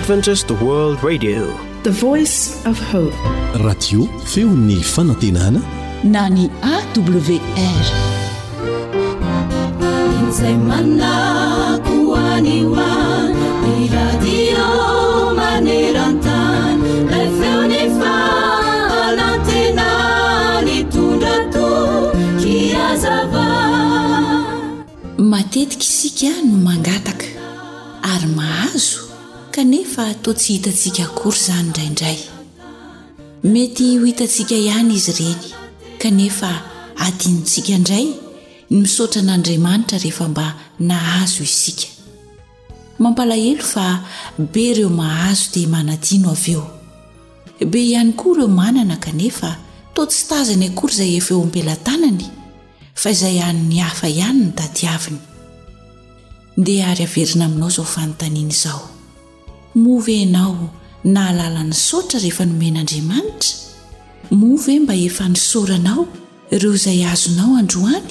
Adventist World Radio, the voice of hope. Radio feon'ny fanantenana na ny AWR. Izay manakuaniwa ni radio manerantan ilay feony fanantena nitondra to kiazava. Matetika isika no mangataka ary mahazo kanefa toa tsy hitantsika akory izany indraindray. Mety ho hitantsika ihany izy ireny kanefa adinontsika indray ny misaotra an'Andriamanitra rehefa mba nahazo isika. Mampalahelo fa be ireo mahazo dia manadino avy eo. Be ihany koa ireo manana kanefa toa tsy tazany akory izay efa eo am-pelantanany fa izay han'ny hafa ihany ny tadiaviny. Ndeha ary averina aminao izao fanontaniana izao. Move ianao nahalala ny saotra rehefa nomen'Andriamanitra? Move mba efa nisoranao ireo izay azonao androany?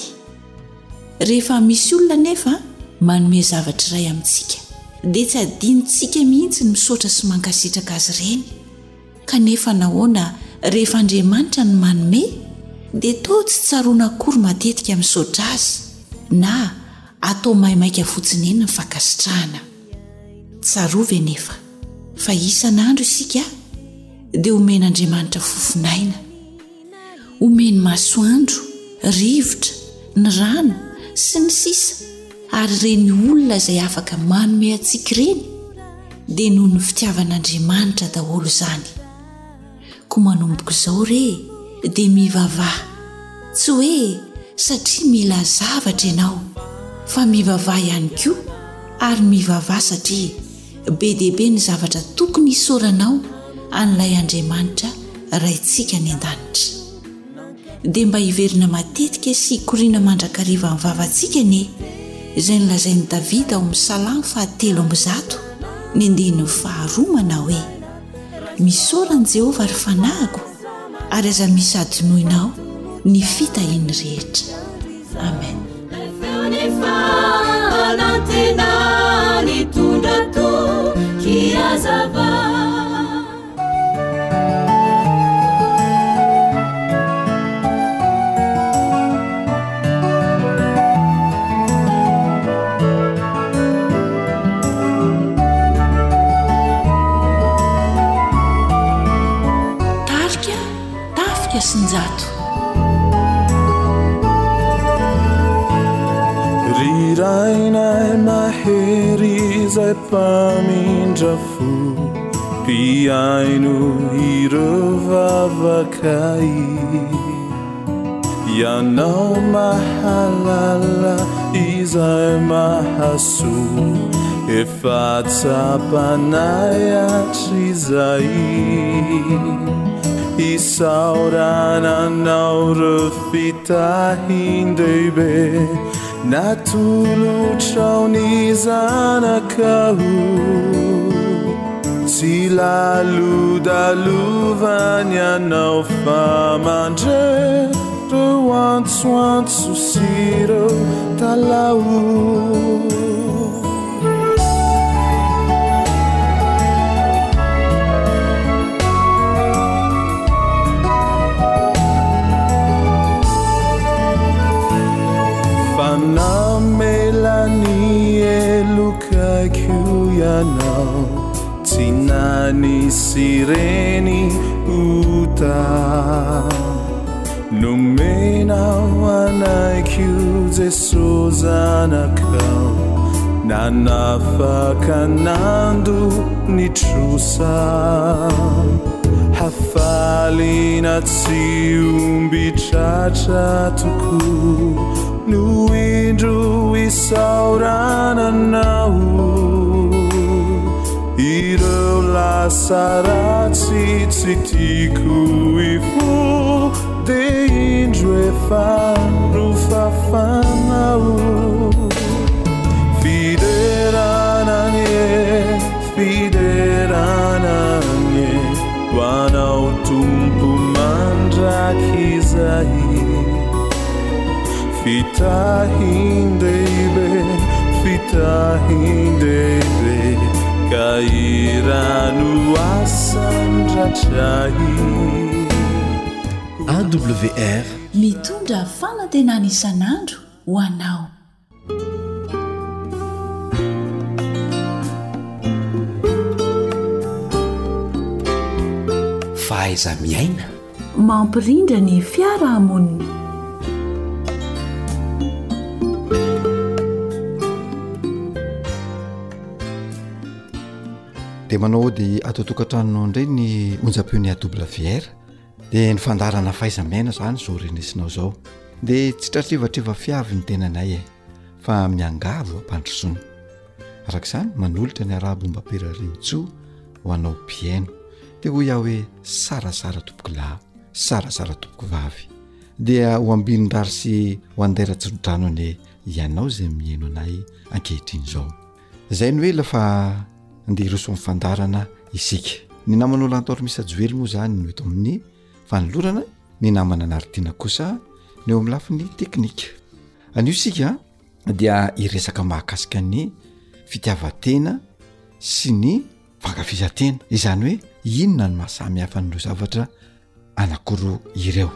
Rehefa misy olona nefa manome zavatra iray amintsika dia tsy adinontsika mihitsy ny misaotra sy mankasitraka azy ireny. Kanefa nahoana rehefa Andriamanitra no manome dia toa tsy tsaroana akory matetika misaotra azy na atao maimaika fotsiny eny ny fankasitrahana. Tsarove nefa fa isan'andro isika dia omen'Andriamanitra fofinaina, omeny masoandro, rivotra, ny rano sy ny sisa, ary ireny olona izay afaka manome antsika ireny dia noho ny fitiavan'Andriamanitra daholo izany. Koa manomboka izao re dia mivavaha, tsy hoe satria mila zavatra ianao fa mivavaha ihany koa, ary mivavaha satria be dehibe ny zavatra tokony hisoranao an'ilay Andriamanitra raintsika ny an-danitra. Dia mba hiverina matetika sy hikoriana mandrakariva amin'ny vavantsika ne izay nolazain'i Davida ao amin'ny Salamo 3:1 ny andininy 2 manao hoe: misaorany Jehovah ary fanahiko ary aza misy adinoinao ny fitahiny rehetra. Amen. Tafika sinjato rirainay mahery izay mpamindra fo mpiaino ireo vavakay. Ianao mahalala izay mahasoa efa tsapanay hatrizay. Isaorananao reo fitahin-dehibe natolotrao ny zanakao. Tsy lalodalovany ianao fa mandre reo antsoantso sy reo talao. Namelani elukaikyo ianao tsy nanisy reny ota. Nomenao anaikyo Jesosy zanakao nanafaka nando nitrosa. Hafalina tsy ombitratra tokoa no indro isaurananao. Ireo lasa ratsy tsy tiako ifo dia indro efa rofafanao. Fiderananye ho anao tompo mandraky izay. Fitahin-dehibe ka irano asandratray AWR mitondra fanantenana isan'andro ho anao. fahaiza miaina mampirindra ny fiarahamonina. dia manao dia atao tokantrano indray ny onjam-peon'ny AWR dia ny fandarana fahaiza-miaina zany zao renesinao zao dia tsy tratrivatreva fiavy ny tenanay fa miangavo ampandrosoana arak'izany manolotra ny arahabo-mba perarimotso ho anao piaino dia ho iaho hoe sarasara tompoko lahy sarasara tompoko vavy dia ho ambinin-drary sy ho andairatsirodrano ny ianao izay mihaino anay ankehitriny zao izay ny hoe lafa andeha hiroso amin'ny fandarana isika ny namanao lantaoro misy ajoely moa zany no eto amin'ny fanolorana ny namana anaritiana kosa ny eo amin'ny lafin'ny teknika anio isika dia hiresaka mahakasika ny fitiavatena sy ny fankafizatena izany hoe inona ny mahasamy hafa n'ireo zavatra anankiroa ireo.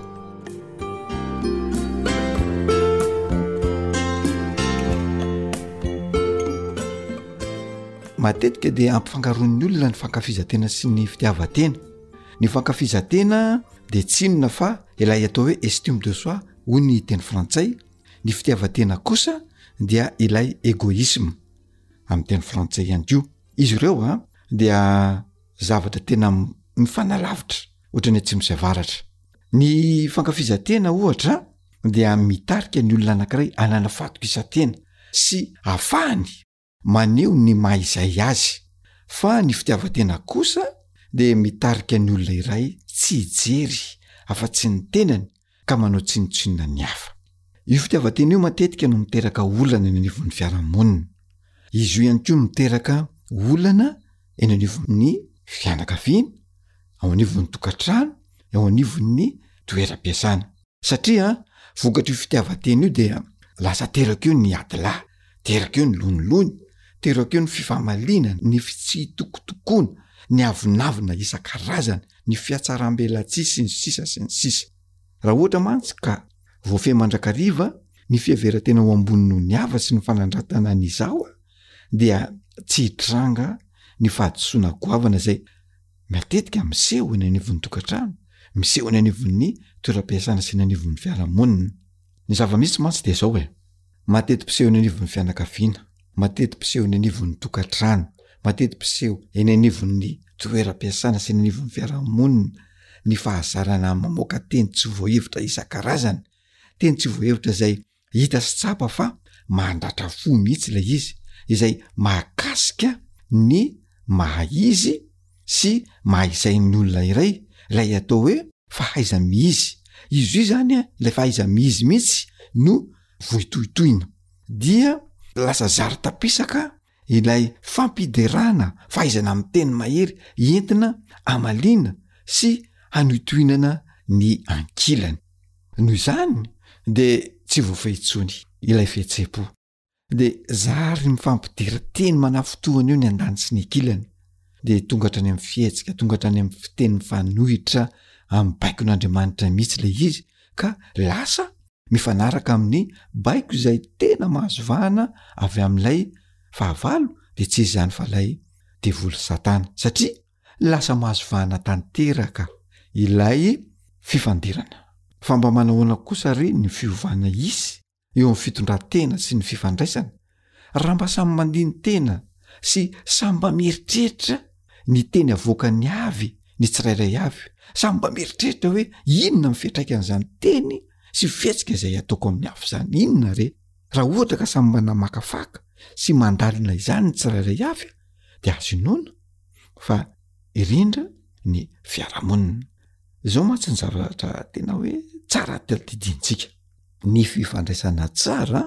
matetika dia ampifangaroan'ny olona ny fankafizatena sy ny fitiavatena. Ny fankafizatena dia tsinona fa ilay atao hoe estime de soi hoy ny teny frantsay. Ny fitiavatena kosa dia ilay égoïsme amin'ny teny frantsay ihany koa. Izy ireo dia zavatra tena mifanalavitra ohatran'ny atsimo varatra. Ny fankafizatena ohatra dia mitarika ny olona anankiray anana fatokisatena sy afahany maneho ny mahaizay azy. Fa ny fitiavatena kosa dia mitarika ny olona iray tsy hijery afa-tsy ny tenany ka manao tsinotsinona ny hafa. Io fitiavatena io matetika no miteraka olana eny anivon'ny fiarahamonina. Izy io ihany koa miteraka olana eny anivon'ny fianakaviana, ao anivon'ny tokantrano, ao anivon'ny toeram-piasana. Satria vokatry io fitiavatena io dia lasa teraka eo ny adilahy, teraka eo ny lonilony, teraka eo ny fifamalinana, ny fitsitokotokoana, ny avinavina isan-karazana, ny fiatsaram-belatsisy sy ny sisa sy ny sisa. Raha ohatra mantsy ka voafehy mandrakariva ny fiaveran-tena ho ambony noho ny hava sy ny fanandratana n'izao dia tsy hitranga ny fahadisoana goavana izay matetika miseho eny anivon'ny tokantrano, miseho eny anivon'ny toeram-piasana sy eny anivon'ny fiarahamonina. Ny zava-misy mantsy dia zao mateti-piseho eny anivon'ny fianakaviana, mateti-piseho eny anivon'ny tokantrano, mateti-piseho eny anivon'ny toeram-piasana sy eny anivon'ny fiarahamonina ny fahazarana mamoaka teny tsy voahevitra isan-karazana, teny tsy voahevitra izay hita sy tsapa fa mandratra fo mihitsy ilay izy, izay mahakasika ny mahaizy sy mahaizain'ny olona iray, ilay atao hoe fahaiza-miizy. Izy io zany ilay fahaiza-miizy mihitsy no vohitohitohina. Dia lasa zari-tapisaka ilay fampiderana, fahaizana amin'ny teny mahery entina amaliana sy hanohitohinana ny ankilany. Noho izany dia tsy voafehitsony ilay fihetseham-po. Dia zary mifampidera teny manafotoana eo ny andany sy ny ankilany. Dia tonga hatrany amin'ny fihetsika, tonga hatrany amin'ny fiteny fanohitra amin'ny baikon'Andriamanitra mihitsy ilay izy, ka lasa mifanaraka amin'ny baiko izay tena mahazo vahana avy amin'ilay fahavalo, dia tsy izy zany fa ilay devoly Satana. Satria lasa mahazo vahana tanteraka ilay fifandirana. Fa mba manahoana kosa ry ny fiovana isy eo amin'ny fitondran-tena sy ny fifandraisana. Raha mba samy mandiny tena sy samy mba mieritreritra ny teny avoakan'ny avy, ny tsirairay avy, samy mba mieritreritra hoe inona mifetraikan'izany teny sy fihetsika izay ataoko amin'ny afo zany, inona re? Raha ohatra ka samy mba namakafaka sy mandalina izany ny tsirairay avy dia azo inoana fa irindra ny fiarahamonina. Izao mantsy ny zavatra tena hoe tsara tadidintsika. Ny fifandraisana tsara,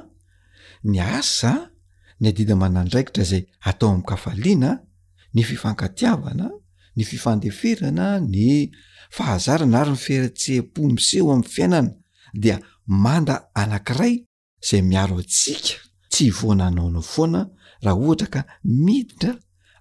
ny asa, ny adida manandraikitra izay atao amin'ny kafaliana, ny fifankatiavana, ny fifandeferana, ny fahazarana ary ny fihetseham-po miseho amin'ny fiainana dia manda anankiray izay miaro antsika tsy voananaonao foana raha ohatra ka miditra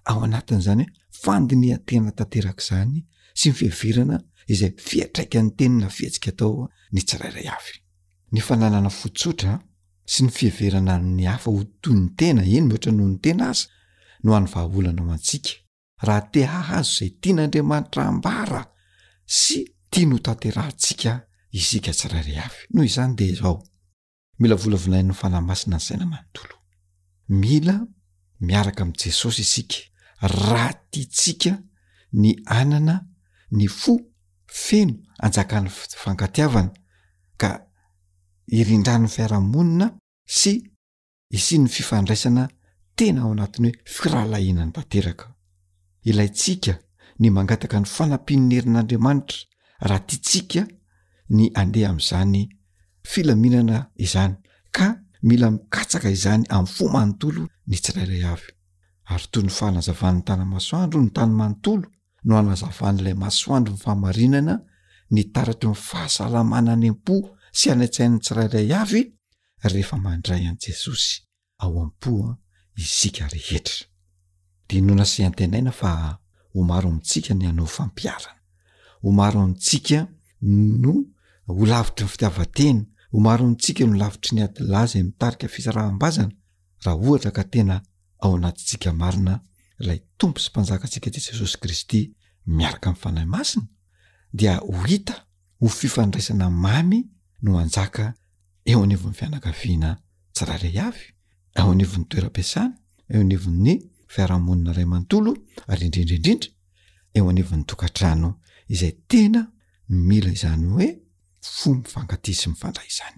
ao anatin'izany hoe fandiniha tena tanteraka izany sy ny fiheverana izay fiatraika ny tenina fihetsika tao ny tsirairay avy. Ny fananana fotsotra sy ny fiheverana ny hafa ho toy ny tena eny mihoatra noho ny tena aza no any vahaolana ho antsika raha te hahazo izay tian'Andriamanitra ambara sy tia no tanterahantsika isika tsirairay avy. Noho izany dia izao mila volavolaina ny fanahy masina ny saina manontolo. Mila miaraka amin'i Jesosy isika raha tiantsika ny anana ny fo feno anjakan'ny fankatiavana ka irindran'ny fiarahamonina sy isian'ny fifandraisana tena ao anatiny hoe firalahinany tanteraka. Ilaitsika ny mangataka ny fanampin'ny herin'Andriamanitra raha tiantsika ny andeha amin'izany filaminana izany ka mila mikatsaka izany amin'ny fo manontolo ny tsirairay avy. Ary toy ny fanazavan'ny tanamasoandro ny tany manontolo no anazavan'ilay masoandro ny fahamarinana ny taratry ny fahasalamana nem-po sy anaitsain'ny tsirairay avy rehefa mandray an'i Jesosy ao am-po isika rehetra. Dinona sy antenaina fa ho maro amintsika ny hanao fampiarana, ho maro amintsika no ho lavitry ny fitiavan-tena, ho maro amintsika no lavitry ny adilaza mitarika fisaraham-bazana raha ohatra ka tena ao anatintsika marina ilay tompo sy mpanjakantsika Jesosy Kristy miaraka amin'ny fanahy masina dia ho hita ho fifandraisana mamy no anjaka eo anivon'ny fianakaviana tsirairay avy, ao anivon'ny toeram-piasana, eo anivon'ny fiarahamonina ray manontolo ary indrindraindrindra eo anivon'ny tokantrano izay tena mila izany hoe fo mifankatia sy mifandray izany.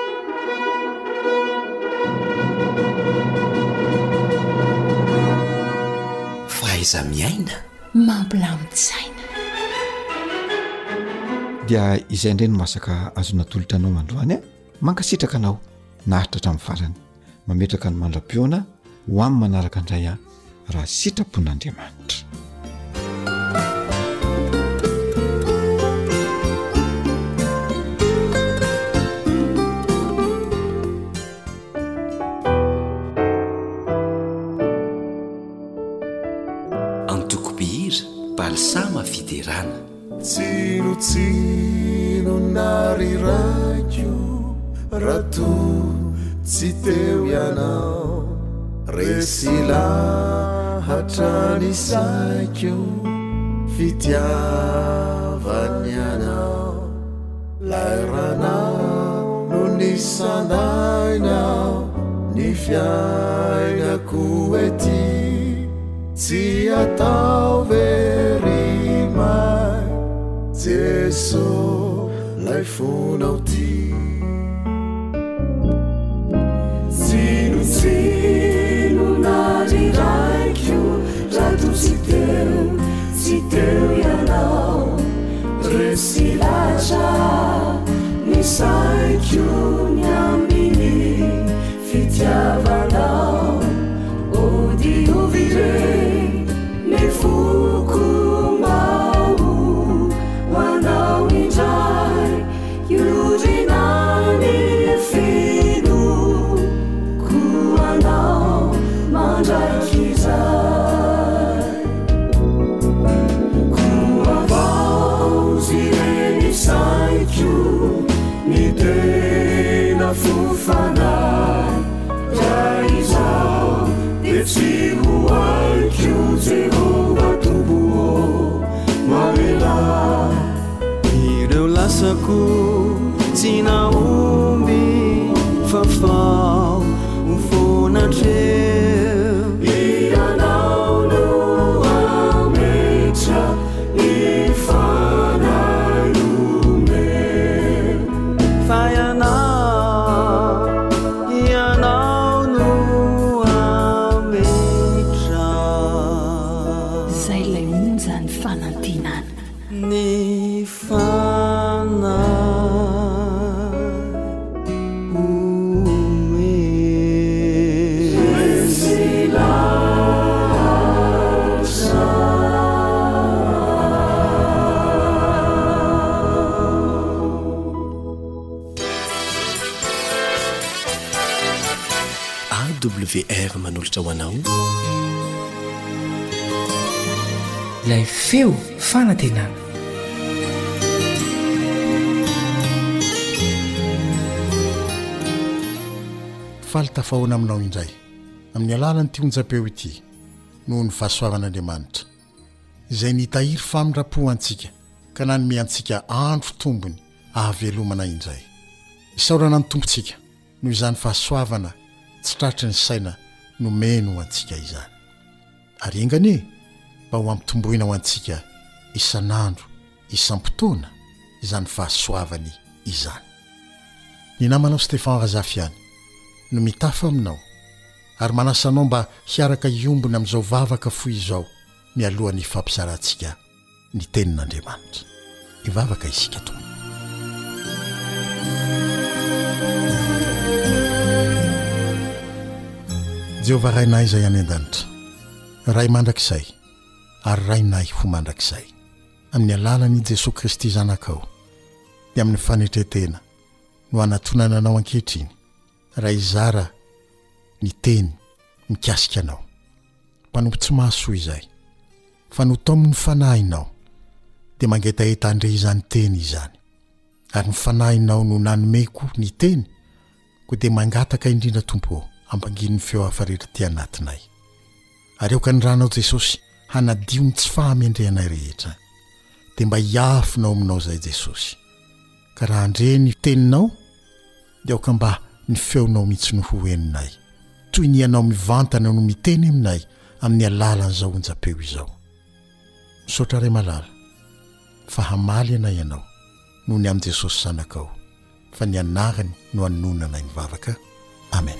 Faiza miaina mampilamin-tsaina. Dia izay indray no masaka azona tolotra anao androany mankasitraka anao nahitra hatramin'ny farany mametraka ny mandram-pioana ho amin'ny manaraka indray raha sitrapon'Andriamanitra. Antoko-pihira balsama fiderana tsinotsino narirako rato tsy teo ianao resy lahatrany saiko fitiavany anao lairanao no nisandainao ny fiainako ety tsy atao very mai Jeso lay fonao ty tsino nariraiky rato tsy teo ianao resy latra ny saiko ny ambiny fitiavanao ody ovire ny foko mau hoanao indray iorinany fino koanao mandraiky zay koavao zireny saiko ny tena fofanay raha izao de tsy hoaiko Jehova tombo mamela ireo lasako tsy naomby fafao mifonatreo ianao no ametra ny fanayome fa ianao no ametra zay lay onja ny fanantinana ny fanay AWR manolotra ho anao ilay feo fanantenana. faly tafahoana aminao indray amin'ny alalany ty onjapeo ity noho ny fahasoavan'Andriamanitra izay nitahiry famindrapo antsika ka nanome antsika andro tombony ahavelomana indray. Isaorana ny tompontsika noho izany fahasoavana tsy tratry ny saina nomeny ho antsika izany. Ary engany mba ho ampitomboina ho antsika isan'andro isam-potoana izany fahasoavany izany. Ny namanao Stefan Razafiany no mitafa aminao ary manasanao mba hiaraka iombona amin'izao vavaka foy izao mialohan'ny fampizarantsika ny tenin'Andriamanitra. Ivavaka isika tompo. Jehovah rainay izay any an-danitra, ray mandrakizay ary rainay ho mandrakizay amin'ny alalan'i Jesosy Kristy zanakao dia amin'ny fanetretena no anatonana anao ankehitriny raha izara ny teny mikasika anao. Mpanompo tsy mahasoa izay fa no tao amin'ny fanahinao dia mangetaheta andre izany teny izany ary ny fanahinao no nanomeko ny teny ko dia mangataka indrindra tompo ampanginy feo hafaretra anatinay. Ary eoka ny ranao Jesosy hanadio ny tsy fahamendrehanay rehetra dia mba hiafinao aminao zay Jesosy ka raha andre ny teninao dia eoka mba ny feonao mihitsy no hoeninay toy ny ianao mivantana no miteny aminay amin'ny alalan'izao onjapeo izao. Misaotra ray malala fa hamaly anay ianao noho ny amin'i Jesosy sanakao fa ny anarany no anonanay ny vavaka. Amen.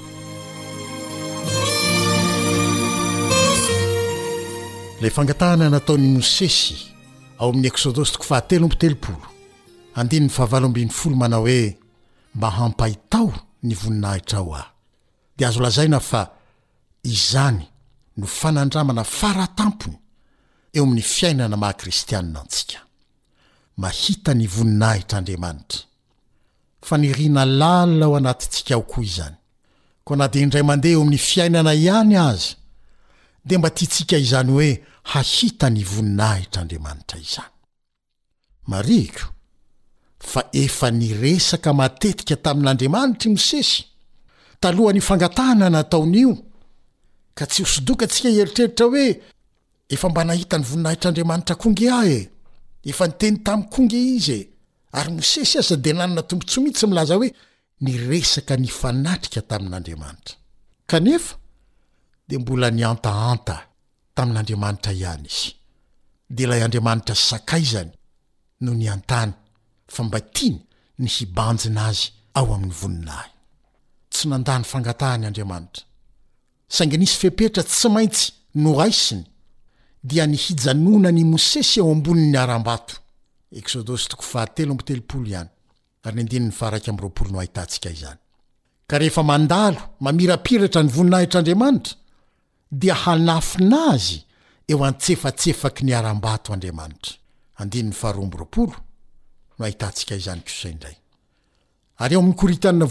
Ilay fangatahana nataon'i Mosesy ao amin'ny Exodosy 7:30 andininy 7:20 manao hoe mba hampahitao ny voninahitra ao aho. Dia azo lazaina fa izany no fanandramana faratampony eo amin'ny fiainana maha-kristianina antsika. Mahita ny voninahitr'Andriamanitra. Fa nirina lalina ao anatintsika ao koa izany. Ko na dia indray mandeha eo amin'ny fiainana ihany azy dia mba tiantsika izany hoe hahita ny voninahitr'Andriamanitra izany. Mariko fa efa niresaka matetika tamin'Andriamanitra i Mosesy talohan'ny fangatahana nataon'io ka tsy hosodokantsika hieritreritra hoe efa mba nahita ny voninahitr'Andriamanitra konge ahy efa niteny tamin'ny konge izy ary Mosesy aza dia nanana tombontsoa mihitsy milaza hoe niresaka ny fanatrika tamin'Andriamanitra kanefa dia mbola niantaanta tamin'Andriamanitra ihany izy. Dia ilay Andriamanitra sakaizany no niantany fa mba tiany ny hibanjina azy ao amin'ny voninahy. Tsy nandany fangatahany Andriamanitra saingy nisy fepetra tsy maintsy noraisiny dia nihijanonany Mosesy ao ambonin'ny aram-bato. Exodosy 7:30 ihany ary ndininy 2:20 no ahitantsika izany. Ka rehefa mandalo mamirapiratra ny voninahitr'Andriamanitra dia hanafina azy eo antsefatsefaky ny aram-bato Andriamanitra. Andininy 2:20 no ahitantsika izany kosa indray. Ary eo amin'ny Korintianina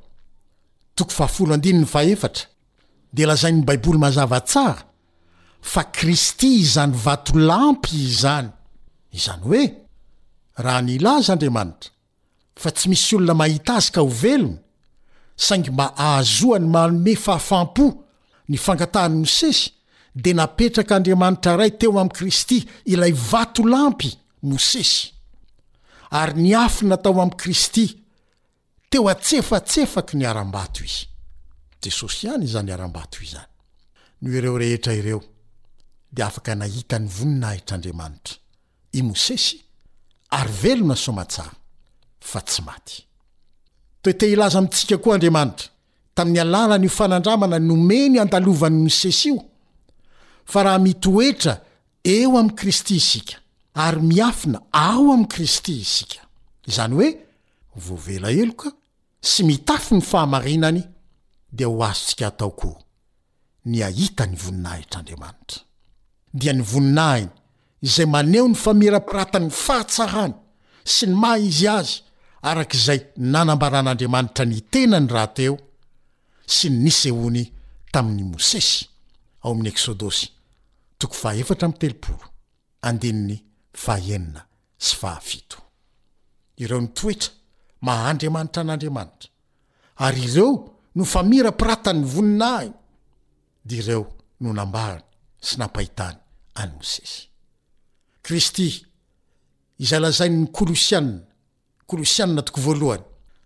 1:4 dia lazain'ny Baiboly mazava tsara fa Kristy izany vato lampy izany. Izany hoe raha nilaza Andriamanitra fa tsy misy olona mahita azy ka ho velona saingy mba ahazoany manome fahafampo ny fangatahany Mosesy dia napetraka Andriamanitra ray teo amin'i Kristy ilay vato lampy Mosesy ary niafina tao amin'i Kristy teo atsefatsefaky ny aram-bato izy. Jesosy ihany izany aram-bato izany. No ireo rehetra ireo dia afaka nahita ny voninahitr'Andriamanitra i Mosesy ary velona soamatsara fa tsy maty. Toete ilaza amintsika koa Andriamanitra tamin'ny alalany fanandramana nomeny andalovan'ny Mosesy io fa raha mitoetra eo amin'i Kristy isika ary miafina ao amin'i Kristy isika. Izany hoe voavela eloka sy mitafy ny fahamarinany dia ho azontsika atao koa ny ahita ny voninahitr'Andriamanitra. Dia ny voninahiny izay maneho ny famirapiratany fahatsarany sy ny maha izy azy arak'izay nanambaran'Andriamanitra ny tenany raha teo sy ny nisehoany tamin'ny Mosesy ao amin'ny Exodosy 4:30 andininy fahenina sy fahafito. Ireo ny toetra mahandriamanitra an'Andriamanitra ary ireo no famira piratany voninahiny dia ireo no nambarany sy nampahitany any Mosesy. Kristy izay lazainy ny Kolosianina toko voalohany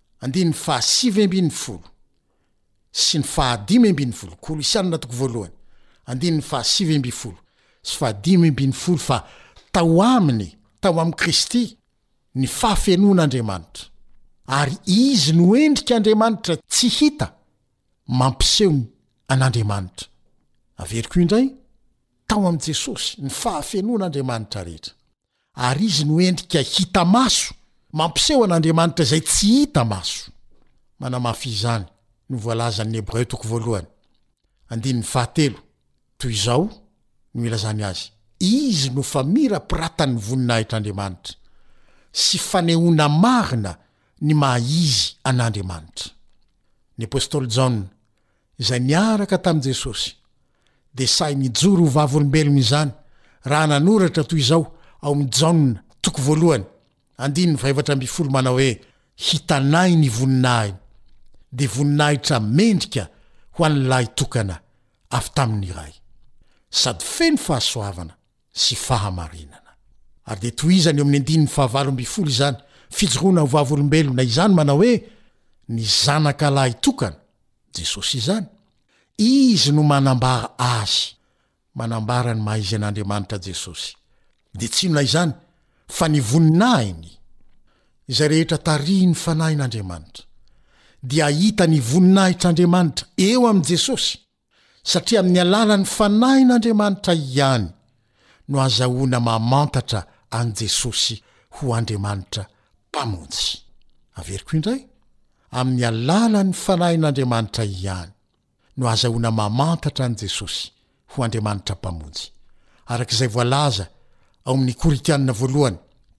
5:7 sy ny 5:10. Kolosianina toko voalohany 5:7 sy 5:10 fa tao amin'ny Kristy ny fahafenon'Andriamanitra ary izy no endrika Andriamanitra tsy hita mampiseho an'Andriamanitra. Averiko indray tao am' Jesosy ny fahafenon'Andriamanitra rehetra ary izy no endrika hita maso mampiseho an'Andriamanitra zay tsy hita maso. Manamafy izany no voalazan'ny Hebreo toko voalohany 7 toy izao no ilazany azy. Izy no famira piratany voninahitr'Andriamanitra sy fanehoana marina ny maha-izy an'Andriamanitra. Ny apôstôly Jaona izay niaraka tamin'i Jesosy dia say nijoro ho vavolombelona izany raha nanoratra toy izao ao amin'ny Jaona toko voalohany 5:7 manao hoe hitanay ny voninahiny dia voninahitra mendrika ho an'ilay tokana avy tamin'ny iray sady feno fahasoavana sy fahamarinana. Ary dia toizany eo amin'ny 9:9 izany fijoroana ho vavolombelona izany manao hoe ny zanaka lahy tokana Jesosy izany. Izy no manambara azy, manambara ny maha-izy an'Andriamanitra Jesosy. Dia tsy inona izany fa ny voninahiny izay rehetra tarihiny fanahin'Andriamanitra dia hita ny voninahitr'Andriamanitra eo am' Jesosy satria amin'ny alalan'ny fanahin'Andriamanitra ihany no azahoana mamantatra an' Jesosy ho Andriamanitra mpamonjy. Averiko indray amin'ny alalan'ny fanahin'Andriamanitra ihany no azahoana mamantatra an' Jesosy ho Andriamanitra mpamonjy. Arak'izay voalaza ao amin'ny Koritianina voalohany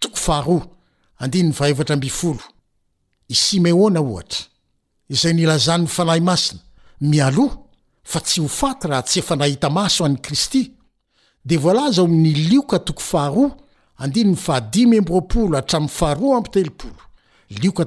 2:7 i Simeona ohatra izay nilazany fanahy masina mialoha fa tsy ho faty raha tsy efa nahita maso an'i Kristy dia voalaza ao amin'ny Lioka 2:15 hatramin'ny 2:17. Lioka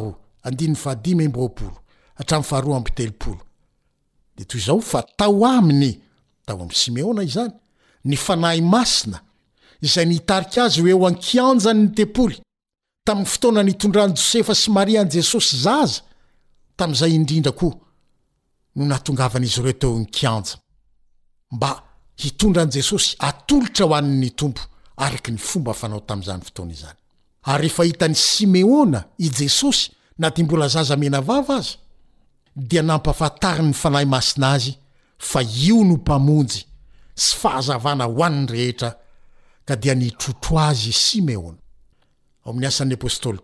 2:15 hatramin'ny 2:17. Dia toy izao fa tao amin'ny Simeona izany ny fanahy masina izay nitarika azy ho eo an-kianjany ny tempoly tamin'ny fotoana nitondrany Josefa sy Maria an' Jesosy zaza tamin'izay indrindra koa no natongavan'izy ireo teo ny kianja mba hitondran' Jesosy atolotra ho an'ny tompo araky ny fomba fanao tamin'izany fotoana izany. Ary rehefa hitan'ny Simeona i Jesosy na dia mbola zaza mena vava azy dia nampahafantariny ny fanahy masina azy fa io no mpamonjy sy fahazavana ho an'ny rehetra ka dia nitrotro azy Simeona. Ao amin'ny asan'ny apôstôly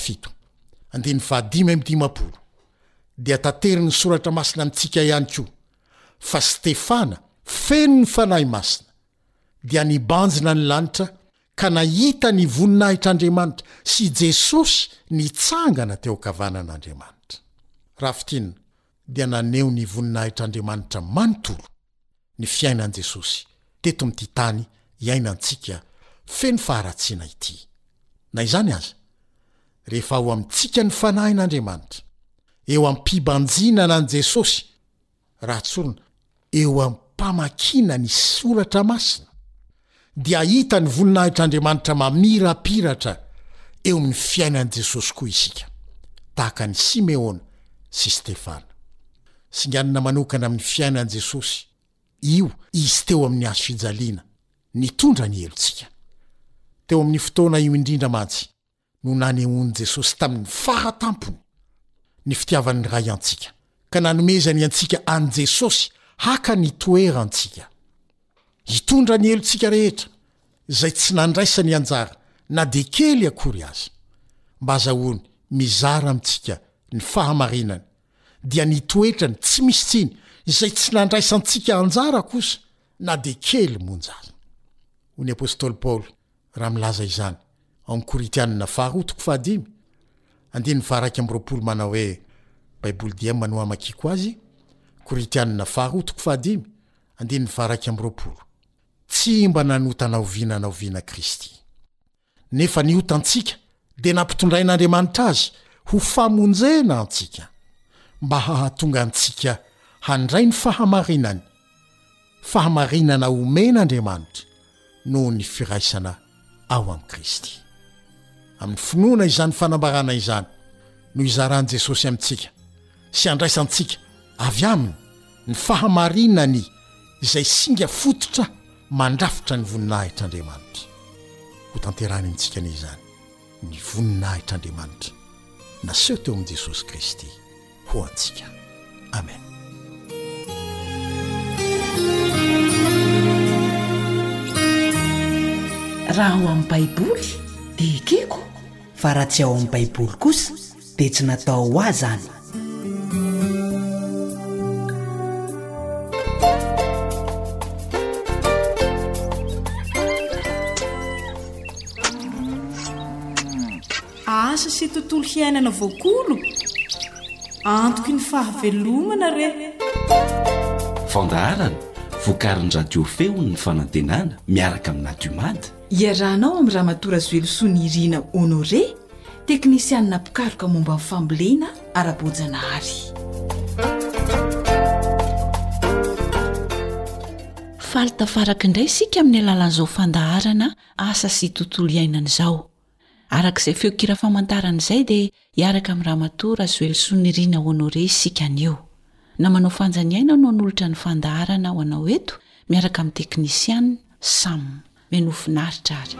7:15 dia tateriny soratra masina antsika ihany koa fa Stefana feno ny fanahy masina dia nibanjina ny lanitra ka nahita ny voninahitr'Andriamanitra sy Jesosy nitsangana teo kavanan'Andriamanitra. Raha fitina dia naneho ny voninahitr'Andriamanitra manontolo ny fiainan'i Jesosy teto amin'ity tany iainantsika feno faharatsiana ity. Na izany aza rehefa ao amintsika ny fanahin'Andriamanitra eo ampibanjinana an' Jesosy raha tsorona eo ampamakina ny soratra masina dia hita ny voninahitr'Andriamanitra mamirapiratra eo amin'ny fiainan'i Jesosy koa isika tahaka ny Simeona sy Stefana. Singanina manokana amin'ny fiainan'i Jesosy io izy teo amin'ny azo fijaliana nitondra ny helontsika. Teo amin'ny fotoana io indrindra mantsy no nanehoan'i Jesosy tamin'ny fahatampony ny fitiavan'ny ray antsika ka nanomezany antsika an' Jesosy haka ny toerantsika. Hitondra ny helontsika rehetra izay tsy nandraisany anjara na dia kely akory azy mba azahoany mizara amintsika ny fahamarinany dia nitoetrany tsy misy tsiny izay tsy nandraisantsika anjara kosa na dia kely monja azy. Hoy ny apôstôly Paoly raha milaza izany ao amin'ny Koritianina 2:20 manao hoe Baiboly dia manao amakiko azy Koritianina 2:20 tsy tsy mba nanotana oviana oviana Kristy. Nefa niotantsika dia nampitondrain'Andriamanitra azy ho famonjena antsika mba hahatonga antsika handray ny fahamarinana omen'Andriamanitra noho ny firaisana ao amin'i Kristy. Amin'ny finoana izany fanambarana izany no izaran'i Jesosy amintsika sy andraisantsika avy aminy ny fahamarinany izay singa fototra mandrafitra ny voninahitr'Andriamanitra. Ho tanterany amintsika n'izany ny voninahitr'Andriamanitra naseho teo amin'i Jesosy Kristy ho antsika. Amen. Raha ho amin'ny baiboly dia ekeko, fa raha tsy ao amin'ny baiboly kosa dia tsy natao ho azy zany. Asa sy tontolo hiainana voakolo, antoky ny fahavelomana re. Fandaharana vokarin'ny radio feon'ny fanantenana miaraka amin'ny nadiomady. Iarahanao amin'ny Ramatoa Zoelosoa Irina Honoré, teknisianina pikaroka momba ny fambolena ara-boajanahary. Falitafaraka indray sika amin'ny alalan'izao fandaharana asa sy tontolo iainana izao. Arak'izay feokira famantarana izay dia hiaraka amin'ny Ramatoa Zoelosoa Irina Honoré sika anio. Namanao fanjaniaina no hanolotra ny fandaharana ho anao eto miaraka amin'ny teknisianina Sam. Menofinaritra ary.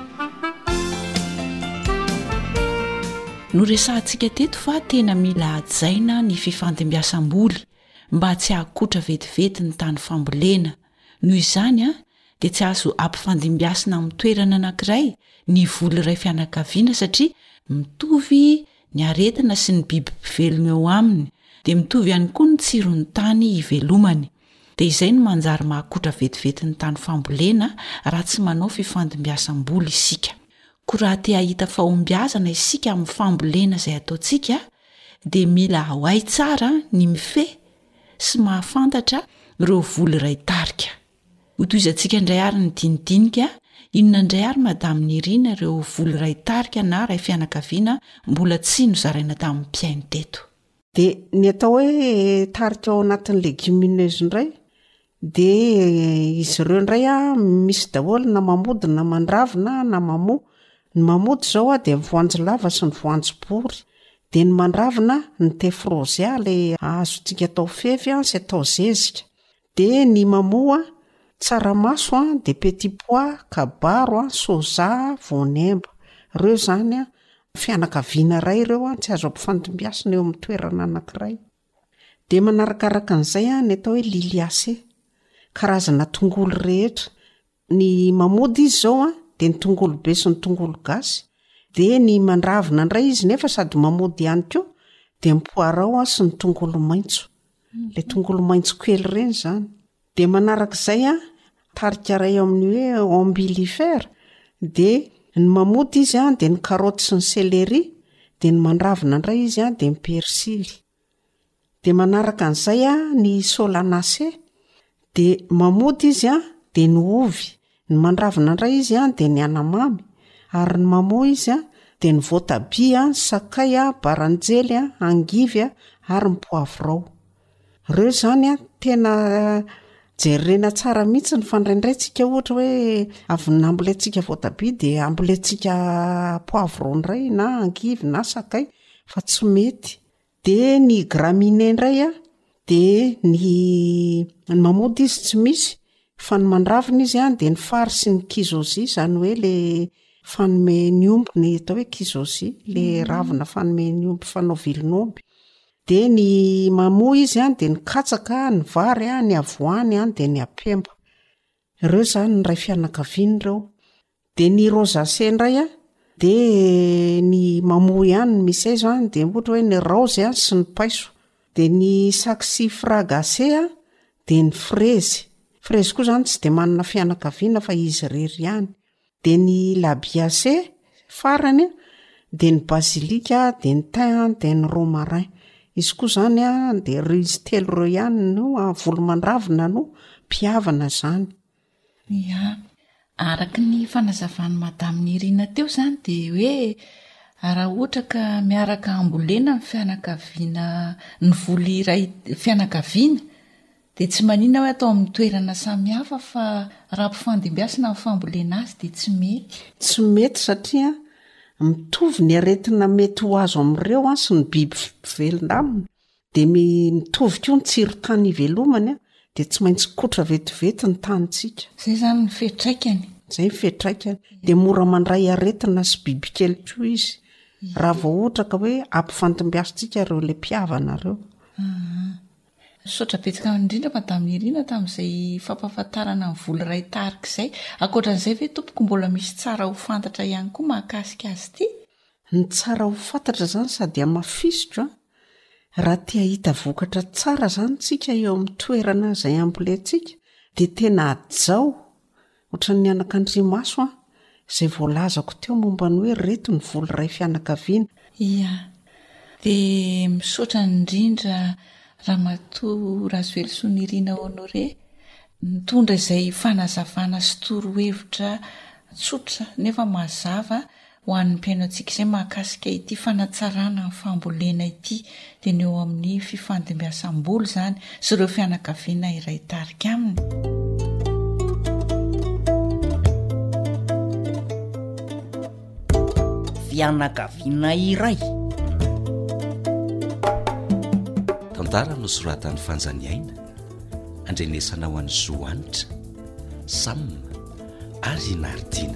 Noresahantsika teto fa tena mila hajaina ny fifandimbiasam-boly mba tsy hahakotra vetivety ny tany fambolena. Noho izany dia tsy azo ampifandimbiasana amin'ny toerana anankiray ny voly iray fianakaviana satria mitovy ny aretina sy ny biby mpivelona eo aminy dia mitovy ihany koa ny tsiron'ny tany hivelomany. Dia izay no manjary mahakotra vetivety ny tany fambolena raha tsy manao fifandimbiasam-boly isika. Ko raha te hahita fahombiazana isika amin'ny fambolena izay ataontsika dia mila hoay tsara ny mifehy sy mahafantatra ireo voly iray tarika. Hotoizantsika indray ary ny dinidinika inona indray ary Madame Nirina ireo voly iray tarika na iray fianakaviana mbola tsy nozaraina tamin'ny mpiainy teto. Dia ny atao hoe tarika ao anatin'ny légumineuse indray dia izy ireo indray misy daholo na mamody na mandravina na mamoa. Ny mamody izao dia ny voanjo lava sy ny voanjo bory. Dia ny mandravina ny tefrozia ilay azontsika atao fefy sy atao zezika. Dia ny mamoa tsaramaso dia petit pois, kabaro, soja, voanemba. Ireo zany fianakaviana iray ireo tsy azo ampifandimbiasana eo amin'ny toerana anankiray. Dia manarakaraka an'izay ny atao hoe liliacé, karazana tongolo rehetra. Ny mamody izy izao dia ny tongolo be sy ny tongolo gasy. Dia ny mandravina indray izy nefa sady mamody ihany koa dia ny poarao sy ny tongolo maitso. Ilay tongolo maitso kely ireny zany. Dia manarak'izay tarika iray amin'ny hoe umbellifera dia ny mamody izy dia ny karoty sy ny céleri, dia ny mandravina indray izy dia ny persily. Dia manaraka an'izay ny solanacé, dia mamody izy dia ny ovy, ny mandravina indray izy dia ny anamamy, ary ny mamoa izy dia ny voatabia, sakay, baranjely, angivy ary ny poavrao. Ireo zany tena jerena tsara mihitsy ny fandraindrayntsika ohatra hoe avy nambolentsika voatabia dia ambolentsika poavrao indray na angivy na sakay fa tsy mety. Dia ny graminé indray dia ny mamody izy tsy misy fa ny mandravina izy dia ny fary sy ny kizozy, izany hoe le fanome ny omby ny atao hoe kizozy, le ravina fanome ny omby fanao vilon'omby. Dia ny mamoa izy dia ny katsaka, ny vary, ny avoany dia ny apemba. Ireo zany ny ray fianakaviana ireo. Dia ny rosacé indray dia ny mamoa ihany ny misy aizo dia ohatra hoe ny raozy sy ny paiso. Dia ny saxifragacé dia ny frezy. Frezy koa zany tsy dia manana fianakaviana fa izy rery ihany. Dia ny labiacé farany dia ny basilika, dia ny thym, dia ny romarin. Izy koa zany dia izy telo ireo ihany no volo mandravina no mpihavana zany. Araka ny fanazavany madamy Irina teo zany de hoe raha ohatra ka miaraka ambolena ny fianakaviana ny voly iray fianakaviana de tsy manina hoe atao amin'ny toerana samihafa fa raha mpifandimbiasina amin'ny fambolena azy de tsy mety satria mitovy ny aretina mety ho azo amin'ireo sy ny biby velona aminy de mitovy koa ny tsiro tany ivelomany de tsy maintsy kotra vetivety ny tanitsika zay zany ny fetraikany de mora mandray aretina sy bibikely koa izy raha vao ohatra ka hoe ampifandimbiasintsika ireo le mpiavana reo sotra betsaka indrindra madamy Irina tamin'izay fampahafantarana ny voly ray tarika izay ankoatran'izay ve tompoko mbola misy tsara ho fantatra ihany koa mahakasika azy ity ny tsara ho fantatra zany sady amafisitra raha tia hita vokatra tsara zany tsika eo amin'ny toerana izay ambolentsika de tena ajao ohatran'ny anak'Andriamaso izay voalazako teo momba ny hoe reto ny voly ray fianakaviana de misaotra indrindra Ramatoa Razoelson Irina Honore mitondra izay fanazavana sy torohevitra tsotra nefa mazava ho an'ny mpiainantsika izay mahakasika ity fanatsarana ny fambolena ity de ny eo amin'ny fifandimbiasam-boly zany sy ireo fianakaviana iray tarika aminy. Fianakaviana iray tantara no soratan'ny fanjaniaina andrenesana ho an'ny Zoanitra Sam ary Nardina.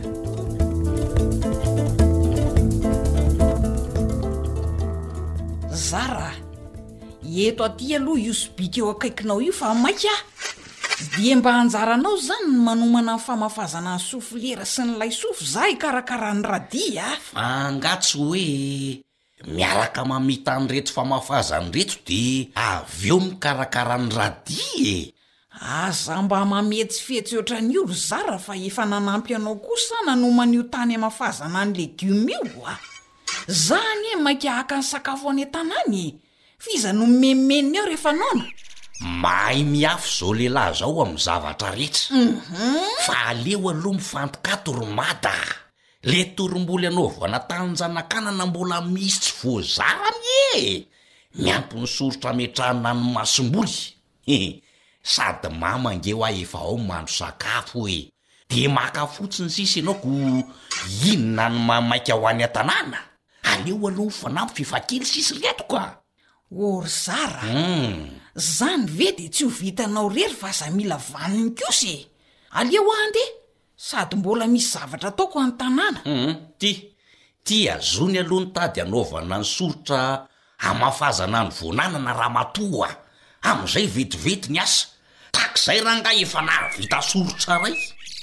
Zara eto aty aloha io sobika eo akaikinao io fa maika dia mba anjaranao zany ny manomana ny famafazana ny sofilera sy ny laisof za ikarakara ny radia fangatso hoe miaraka mamita ny reto famafazany reto de avy eo mikarakara ny radia aza mba mametsifetsy ohatran'io Zara fa efa nanampy anao kosa nanomana io tany amafazana ny legioma io zany maika haka ny sakafo any tanany fiza no memeny eo rehefa naona mahay miafy zao lehilahy zao amin'ny zavatra rehetra fa aleo aloha mifantoka toromada le toromboly anaovana tanjanakana mbola misy tsy voazara miampy ny sorotra metrahana ny masomboly sady mamangeo efa ao mandro sakafo de maka fotsiny sisa ianao ko inona ny mamaika ho any an-tanàna aleo aloha fanampy fifakely sisy reto ka ory Zara zany ve de tsy ho vitanao rery fa za mila vaniny kosy aleo ande sady mbola misy zavatra ataoko any tanàna ty azony aloha ny tady anaovana ny sorotra amafazana ny vonanana ramatoa am'izay vetivety ny asa takizay ranga efa navita sorotra ray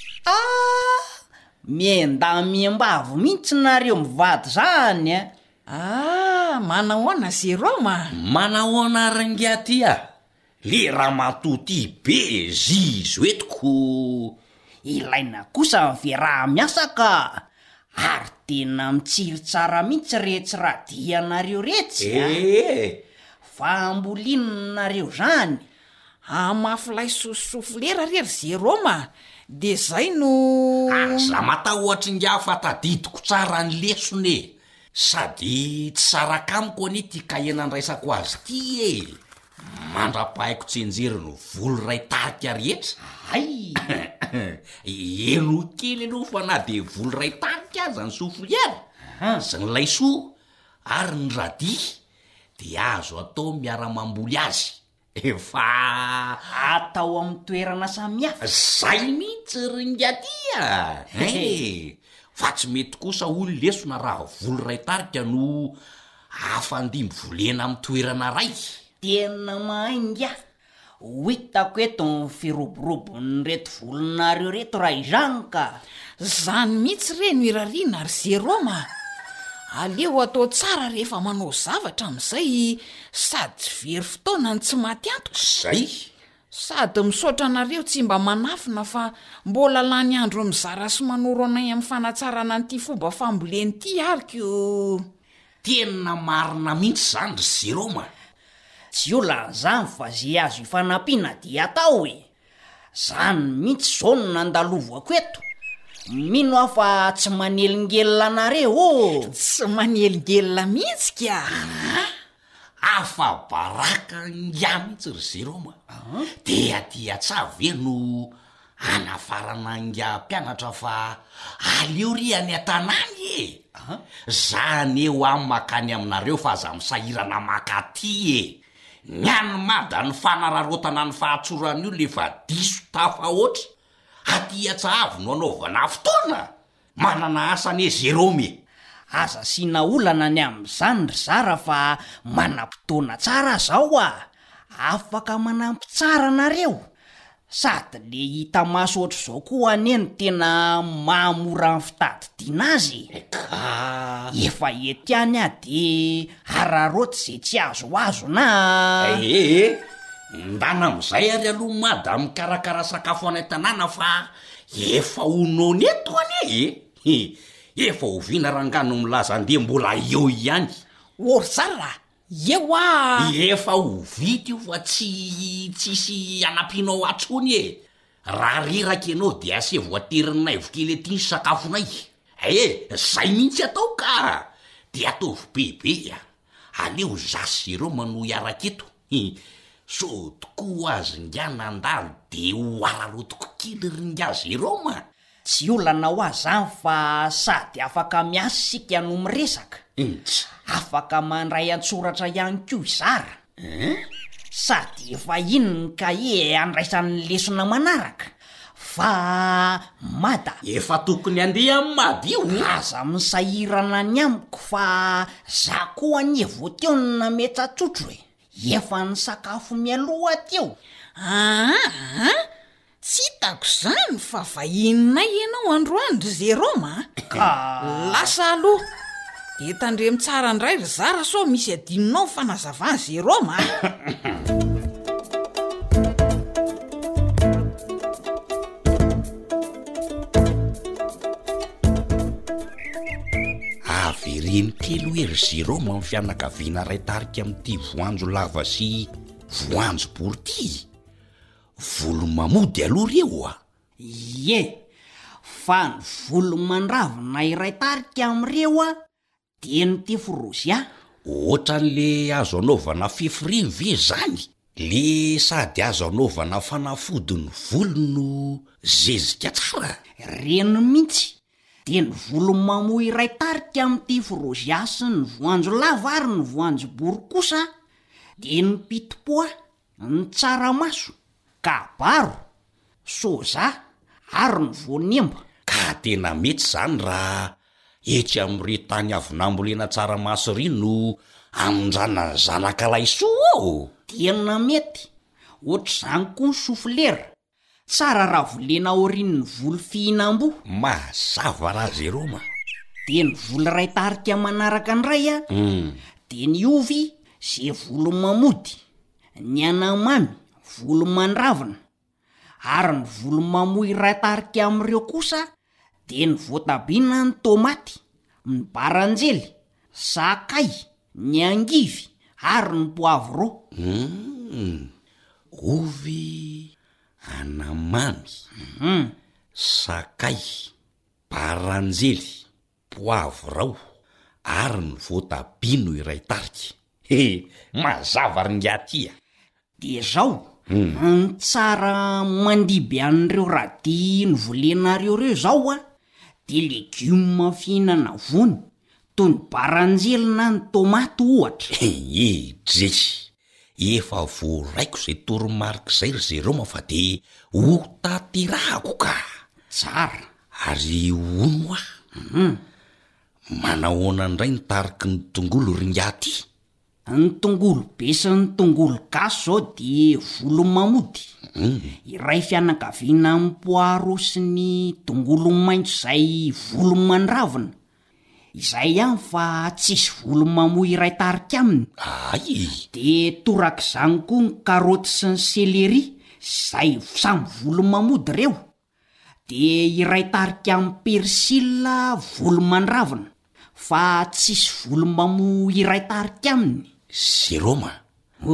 miendamiembavo mihitsy nareo mivady zany manahoana Zeroma manahoana rangaty le ramatoa ty be zizo etiko ilaina kosa miveraha miasa ka ary tena mitsiry tsara mihitsy retsy radianareo retsy fa ambolinareo zany amafilay sosofilera rery Zeroma de zay no aza matahoatra ingafa tadidiko tsara ny lesone sady tsy sarakamiko any ty kahenandraisako azy ty mandrapahaiko tsenjery no voly ray tarika rehetra eno kely aloha fa na de voly ray tarika aza ny sofiliera sy ny laisoa ary ny radia de azo atao miara-mamboly azy efa atao amin'ny toerana samihafa zay mihitsy ringatia fa tsy mety kosa olo lesona raha voly ray tarika no afandimby volena amin'ny toerana ray tena mainga hitako eto ny firoborobo-ny reto volonareo reto raha izany ka zany mihitsy reno irariana ary Zeroma aleo atao tsara rehefa manao zavatra amin'izay sady tsy very fotoana ny tsy maty antoka zay sady misaotra anareo tsy mba manafina fa mbola lany andro mizara sy manoro anay amin'ny fanatsarana n'ity fomba famboleny ity ariko tena marina mihitsy zany ry Zeroma tsy ola zany fa zay azo ifanampiana dia atao zany mihitsy zao no nandalovako eto mino aho fa tsy manelingelina anareo tsy manelingelina mihitsika afa baraka ngia mihitsy ry Jeroma de atia tsavy no anafarana ngia mpianatra fa aleo ry any an-tanany e zany eo amin'ny makany aminareo fa aza misahirana makaty e nyany mada ny fanararotana ny fahatsorany io lefa diso tafa oatra atia tsavy no anaovana fotoana manana asany e Jerome aza sina olana ny amin'izany ry zara fa manam-potoana tsara zao afaka manampy tsara nareo sady le hita maso oatra zao koa aneny tena mahamora ny fitadidiana azy efa etiany de araroty zay tsy azo na ndana am'izay ary aloha mada mikarakara sakafo any an-tanàna fa efa onony eto ane efa oviana rangano milaza andeha mbola eo ihany ory zara eo efa ovity io fa tsisy anampianao atsony raha riraka ianao de ase voaterinay vokely ety ny sakafonay zay mihitsy atao ka de ataovy bebe aleo zasy Jeroma no iaraka eto so tokoa azy ngia nandalo de ho ararotiko kely ry ngia Jeroma tsy olana ho azany fa sady afaka miasa sika no miresaka afaka mandray antsoratra ihany koa zara sady efa iny ny kahie andraisan'ny lesona manaraka fa mada efa tokony andeha amin'ny mady io aza misahirana ny amiko fa za koa anie vo teo ny nametsatsotra efa ny sakafo mialoha teo tsy hitako zany fa vahininay ianao androandry Jeroma lasa aloha de tandremy tsara ndray ry zara so misy adininao fanazavany Jeroma averiny telo ry Jeroma amin'ny fianakaviana ray tarika amin'ity voanjo lava sy voanjo bory ty volo mamody aloha reo fa ny volo mandravina iray tarika am'ireo de ny tifirozia ohatran'le azo anaovana fifiriny ve zany le sady azo anaovana fanafodiny volo no zezika tsara reny mihitsy de ny volo mamo iray tarika amin'ity firozia sy ny voanjo lava ary ny voanjo bory kosa de ny pitipoa ny tsaramaso kabaro soza ary ny voanemba ka tena mety zany raha etsy am're tany avinambolena tsaramaso ry no amonjana zanak'Laisoa tena mety ohatr'izany koa ny sofilera tsara raha volena aorian'ny volo fihinam-bo mazava raha Jeroma de ny volo ray tarika manaraka andray de ny ovy zay volo mamody ny anamamy volo mandravina ary ny volo mamoy ray tarika am'ireo kosa de ny voatabina ny tomaty ny baranjely sakay ny angivy ary ny poavro ovy anamamy sakay baranjely poavrao ary ny voatabino iray tarika mazava ry ngatya de zao ny tsara mandiby an'ireo rady ny volenareo reo zao de legioma fihinana vony toy ny baranjely na ny tomaty ohatra dresy efa voaraiko zay toromarika zay ry Jeroma fa de ho taterahako ka tsara ary ono manahoana indray ny tariky ny tongolo ry ngaty ny tongolo be sy ny tongolo gasy zao de volo mamody iray fianakaviana amin'ny poaro sy ny tongolo maintso zay volo mandravina izay ihany fa tsisy volo mamoy iray tarika aminy de torak'izany koa ny karoty sy ny selery zay samy volo mamody reo de iray tarika amin'ny persila volo mandravina fa tsisy volo mamoy iray tarika aminy Jeroma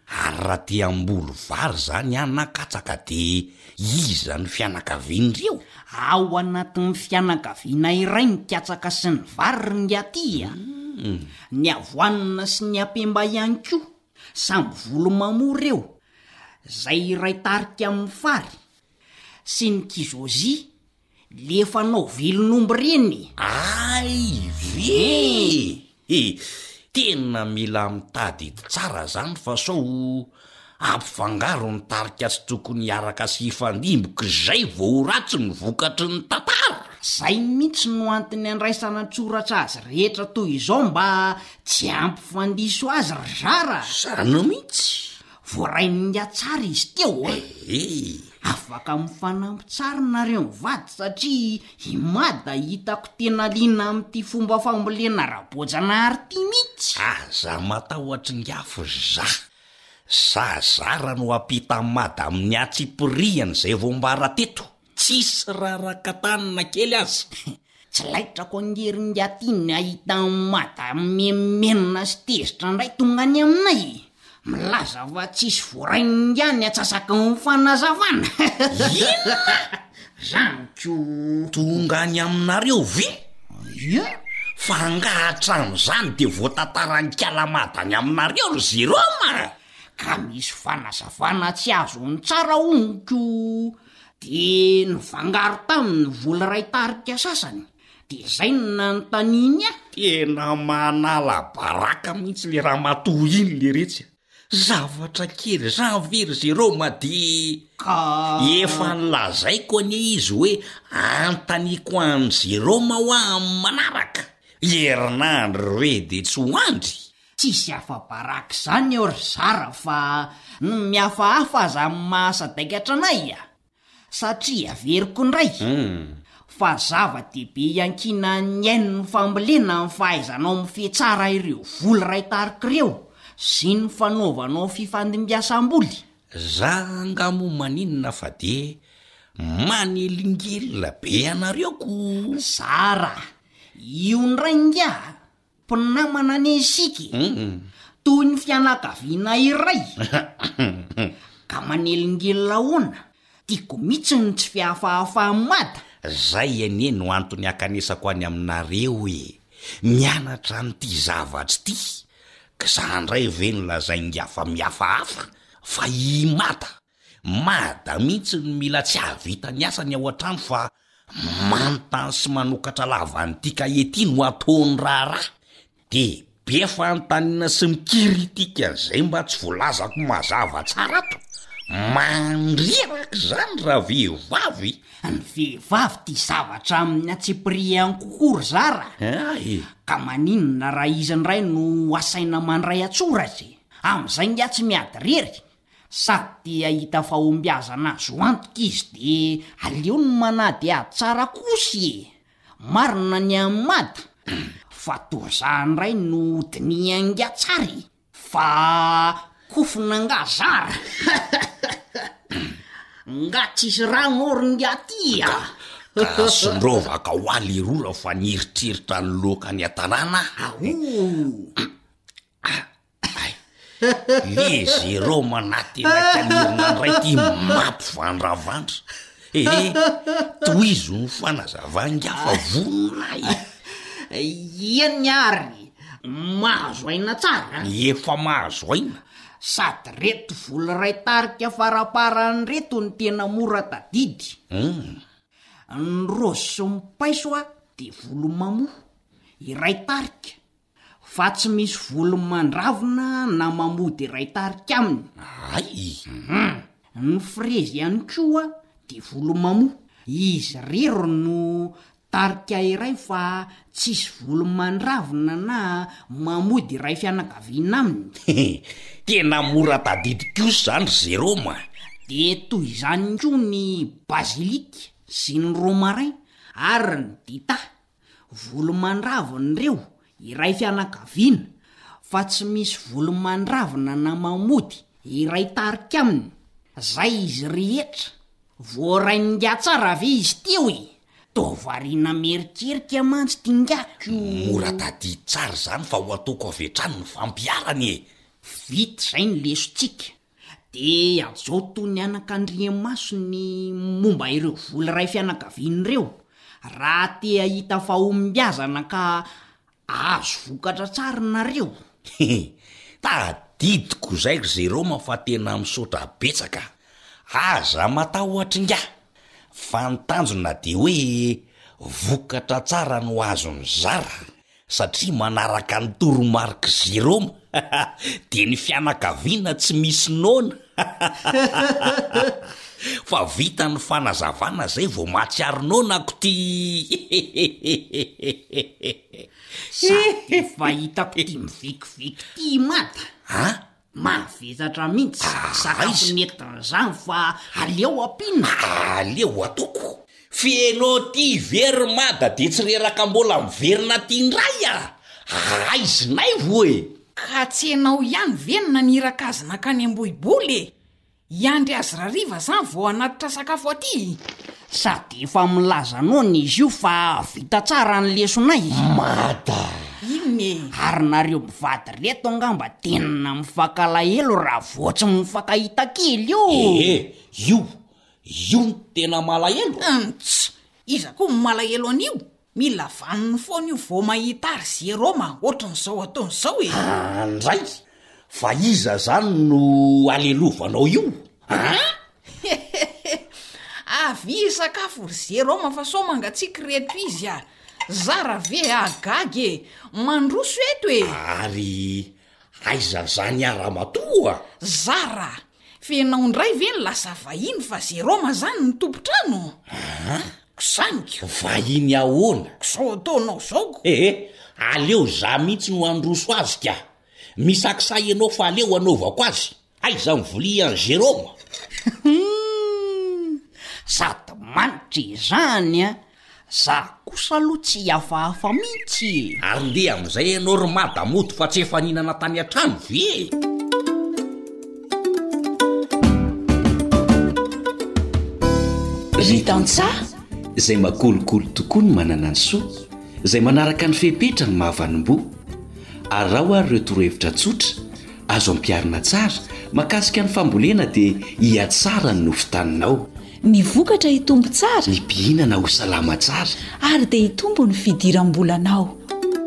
ary raha ty ambolo vary zany anakatsaka de iza ny fianakavian'ireo ao anatin'ny fianakaviana iray ny katsaka sy ny vary ny atya ny avoanina sy ny apemba ihany ko samby volo-mamoa reo zay iray tarika amin'ny fary sy ny kizôzy lefa nao vilon'omby reny ay ve tena mila mitady tsara zany fa sao ampifangaro ny tarika tsy tokony hiaraka sy hifandimboka zay vao ratsy ny vokatry ny tantara zay mihitsy no antony andraisana tsoratra azy rehetra toy izao mba tsy ampifandiso azy ry zara zany mihitsy voarainy atsara izy teo afaka mifanampy tsara nareo mivady satria imada hitako tena liana amin'ity fomba fambolena raboajana ary ty mihitsy aza matahoatry ny afo za zara no apita mada amin'ny atsipiriany zay vombara teto tsisy raraka tanina kely azy tsy laitrako angeringy atiny ahita mada memenina sy tezitra ndray tonga any aminay milaza va tsisy voarainy ihany atsasaka ny fanazavana zany ko tonga any aminareo ve fa angahatrano zany de voatantarany-kalamada any aminareo ry zeroma ka misy fanazavana tsy azo ny tsara oniko de nivangaro taminy vola ray tarika sasany de zay nanontaniany tena manala baraka mihitsy le raha matoh iny le retsy zavatra kely janviry zeroma de ka efa nilazaiko anie izy hoe antaniko any zeroma ho amin'ny manaraka herinandro hoe de tsy hoandry tsisy afa-baraka zany eo ry zara fa no mihafahafa aza amin'ny mahasadaikatra anay satria averiko indray fa zava-dehibe iankina ny aino ny fambolena ny fahaizanao mifetsara ireo vola ray tarika ireo sy ny fanaovanao fifandimbiasam-boly za ngamo maninona fa de manelingelina be anareo ko zara io ndray nga mpinamana ny siky toy ny fianakaviana iray ka manelingelina ona tiako mihitsy ny tsy fihafahafa mada zay anie no antony akanesako any aminareo mianatra n'ity zavatsy ty ka zandray ve nolazaingafa mihafahafa fa mada mihitsy ny mila tsy havita ny asany ao an-trano fa manontany sy manokatra lava nyty kahety no ataony raharaha de be fantanina sy mikiritika zay mba tsy voalazako mazava tsara to mandreraka zany raha vehivavy ny vehivavy ty zavatra amin'ny atsipiriany kokory zara ka maninona raha izy ndray no asaina mandray atsoratsy am'izay nga tsy miady rery sady ahita fahombiazana azo antoka izy de aleo ny manady ady tsara kosy marina ny amin'ny mada fa tozandray no dinianga tsary fa kofina nga zara nga tsisy rano oringa tya ka sondrovaka ho aly rora fa nieritreritra ny loka ny atanàna le zero manatenakanirinandray ty mampivandravandra toizo ny fanazavanga-fa vononay iany ary mahazo aina tsara efa mahazo aina sady reto vola ray tarika faraparany reto ny tena mora tadidy ny rozy sy mipaiso de volo mamoa iray tarika fa tsy misy volo mandravina na mamody iray tarika aminy ny frezy ihany koa de volo mamoa izy rero no tarika iray fa tsisy volo mandravina na mamody iray fianakaviana aminy tena mora tadidy kosa zany zeroma de toy izany ko ny bazilika sy ny romarin ary ny dita volo mandravina reo iray fianakaviana fa tsy misy volo mandravina na mamody iray tarika aminy zay izy rehetra voarainga tsara ve izy teo tovariana merikerika mantsy tingako mora tadidy tsara zany fa ho ataoko avy hatrany ny fampiarany vita zay ny lesontsika de azao toy ny anak'andriamaso ny momba ireo vola ray fianakavian'ireo raha te ahita fahombiazana ka azo vokatra tsara nareo. tadidiko zay ry Jeroma fa tena misaotra betsaka aza matahotra nga fa nitanjona de hoe vokatra tsara no azony zara satria manaraka ny toromarika Jeroma de ny fianakaviana tsy misy nona. Fa vita ny fanazavana zay vao matsiarinonako ty. Sady fa hitako ty mivikiviky ty mata mahavizatra mihitsy sakafo netin'izany fa aleo ampina aleo atoko fienao ty very mada de tsy reraka mbola miverina tyndray aizinay voe ka tsy enao ihany venina niraka azy nakany amboiboly iandry azy rariva zany vao anatitra sakafo aty sady efa milaza nony izy io fa vita tsara ny lesonay mada ine ary nareo mivady reto angamba tena mifakalahelo raha voatsy mifakahita kely io io ny tena malahelo iza koa malahelo an'io mila vaniny foana io vao mahita ary Jeroma ohatran'izao ataon'izao andray fa iza zany no alelovanao io avy sakafo ry Jeroma fa so mangatsiky reto izy zara ve agagy mandroso eto ary aiza zany ara-matoa zara fenao ndray ve ny lasa vahiny fa Jeroma zany ny tompotrano kisaniko vahiny ahoana so ataonao zao aleo za mihitsy no androso azy ka misakisay ianao fa aleo anaovako azy aiza mivoliany Jeroma sady manitry izany za kosa aloha tsy hafahafa mihitsy ary ndeha am'izay ianao ry madamoto fa tsy efa ninana tany an-trano ve ritantsa zay makolokolo tokoa ny manana ny soa zay manaraka ny fepetra ny mahavanimbo ary raha ho ary reo torohevitra tsotra azo ampiarina tsara makasika ny fambolena dia hiatsara ny nofotaninao ny vokatra hitombo tsara ny mpihinana ho salama tsara ary dia hitombo ny fidiram-bolanao